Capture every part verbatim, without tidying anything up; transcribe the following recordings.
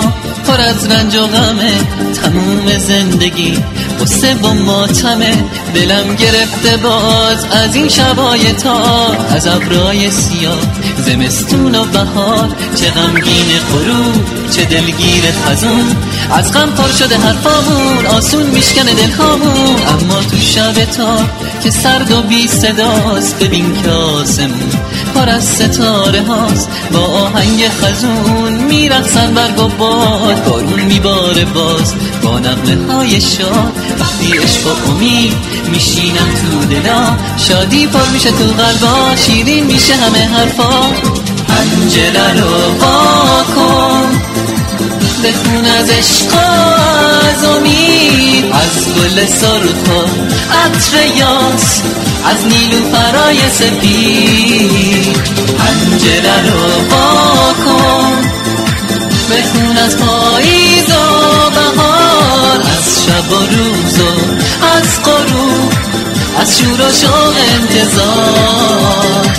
دنیا پر از رنج و غمه، تموم زندگی قصه و ماتمه. دلم گرفته باز از این شبای تار، از ابرای سیاه زمستون و بهار. چه غمگین غروب چه دلگیر خزون، از غم پر شده حرفامون، آسون میشکنه دلهامون. اما تو شب تار که سرد و بی صداست، ببین که آسمون پر از ستاره هاست. با آهنگ خزون میرقصن برگ و باد، بارون میباره باز با نغمه های شاد. وقتی عشق و امید میشینن تو دلا، شادی پر میشه تو قلبا، شیرین میشه همه حرفا. پنجره رو وا کن، بخون از عشق از امید، از گل سرخ و عطر یاس، از نیلوفرای سپید. پنجره رو وا کن، بخون از پاییز و بهار، از شب و روز و از غروب، از شور و شوق انتظار.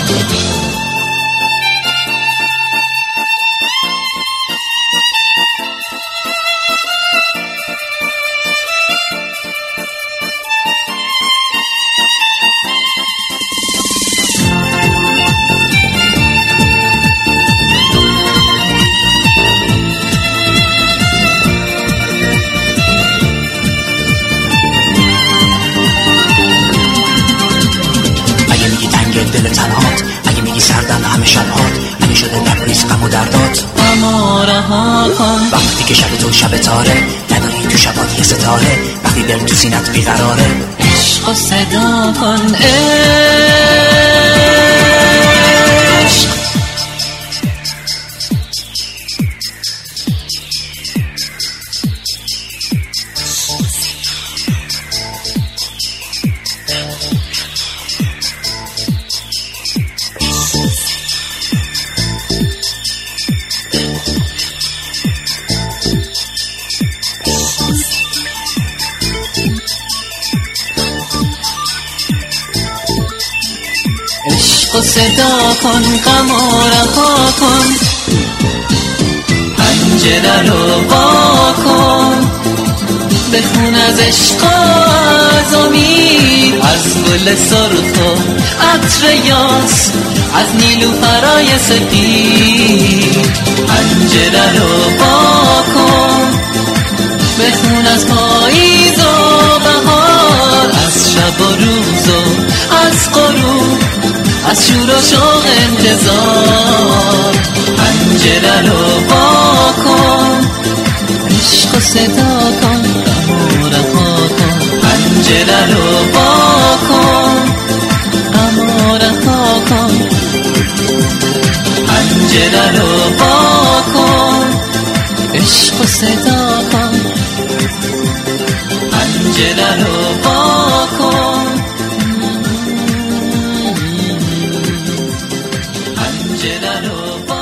دل تنهات، اگه میگی سردن همه شبهات، اگه شده لبریز غم و دردات، اما رها کن. وقتی که شب تو شب تاره، نداری تو شبات یه ستاره، وقتی دل تو سینت بیقراره، عشق و صدا کن. عشق عشق و صدا کن، غم و رها کن. پنجره رو وا کن، بخون از عشق از امید، از گل سرخ و عطر یاس، از نیلوفرای سپید. پنجره رو وا کن، بخون از پاییز و بهار، از شب و روز و از غروب، از شور و شوق انتظار. پنجره رو وا کن، عشق و صدا کن، غم و رها کن. پنجره رو وا کن، غم و رها کن. پنجره رو وا کن، عشق و صدا کن. پنجره رو وا کن، پنجره رو